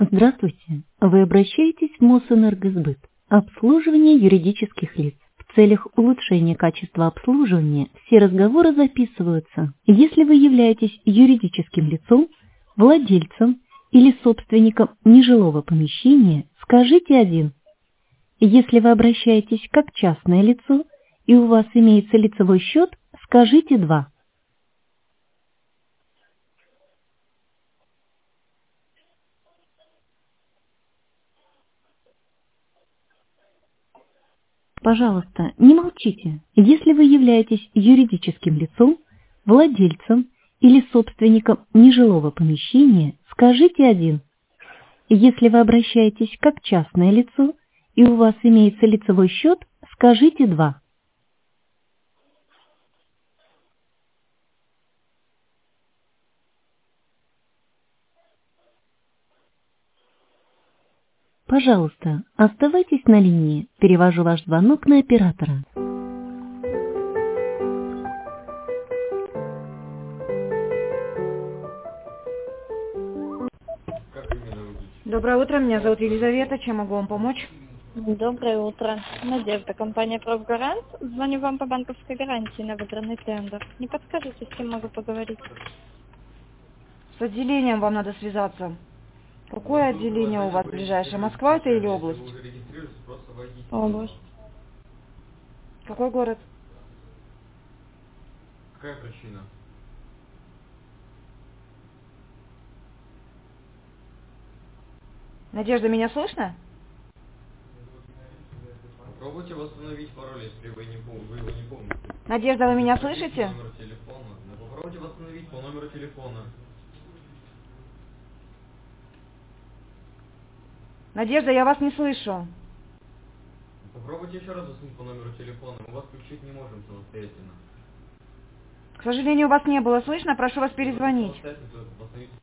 Здравствуйте. Вы обращаетесь в Мосэнергосбыт. Обслуживание юридических лиц. В целях улучшения качества обслуживания все разговоры записываются. Если вы являетесь юридическим лицом, владельцем или собственником нежилого помещения, скажите 1. Если вы обращаетесь как частное лицо и у вас имеется лицевой счет, скажите 2. Пожалуйста, не молчите. Если вы являетесь юридическим лицом, владельцем или собственником нежилого помещения, скажите 1. Если вы обращаетесь как частное лицо и у вас имеется лицевой счет, скажите 2. Пожалуйста, оставайтесь на линии. Перевожу ваш звонок на оператора. Доброе утро, меня зовут Елизавета. Чем могу вам помочь? Доброе утро. Надежда, компания «Профгарант». Звоню вам по банковской гарантии на выигранный тендер. Не подскажете, с кем могу поговорить? С отделением вам надо связаться. Какое отделение у вас ближайшее? Москва это или область? Область. Какой город? Какая причина? Надежда, меня слышно? Попробуйте восстановить пароль, если вы его не помните. Надежда, вы меня Зайдите слышите? по номеру телефона. Попробуйте восстановить по номеру телефона. Надежда, я вас не слышу. Попробуйте еще раз восстановить по номеру телефона. Мы вас включить не можем самостоятельно. К сожалению, вас не было слышно, прошу вас перезвонить. Самостоятельно восстановить